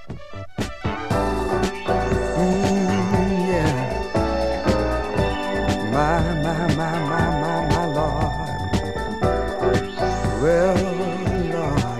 Yeah. My Lord. Well, Lord.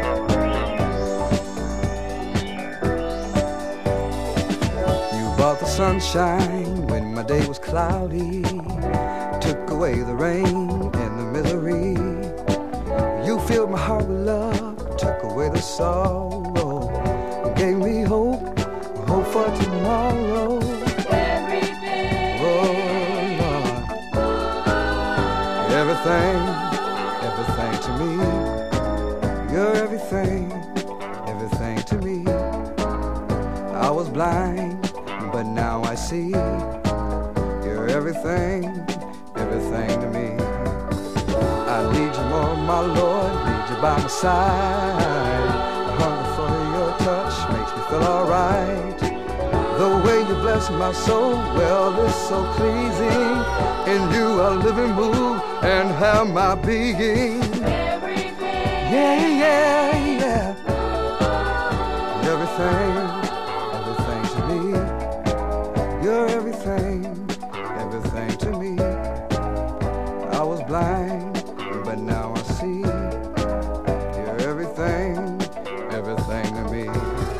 You brought the sunshine when my day was cloudy, took away the rain and the misery. You filled my heart with love, took away the sorrow, and gave me hope, hope for tomorrow. Everything. Oh, Lord. Everything, everything to me. You're everything, everything to me. I was blind, but now I see. You're everything, everything to me. I need you more, my Lord, need you by my side. The hunger for your touch makes me feel alright. The way you bless my soul, well, it's so pleasing. In you I live and move and have my being. Everything. Yeah, yeah, yeah. Everything, everything to me. You're everything, everything to me. I was blind, but now I see. You're everything, everything to me.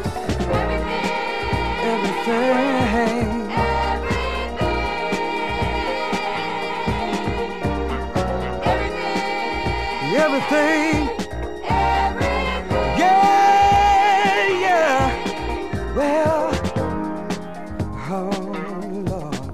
Everything. Everything. Yeah, yeah. Well, oh Lord.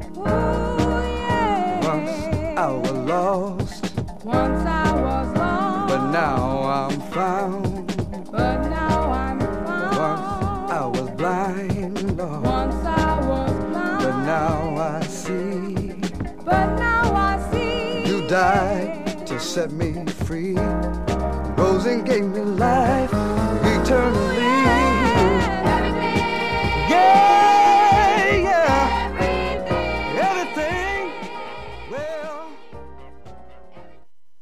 Once I was lost, Once I was lost, but now I'm found. but now I'm found. Once I was blind, Lord, Once I was blind, but now I see. but now I see. You died to set me free, rose and gave me life.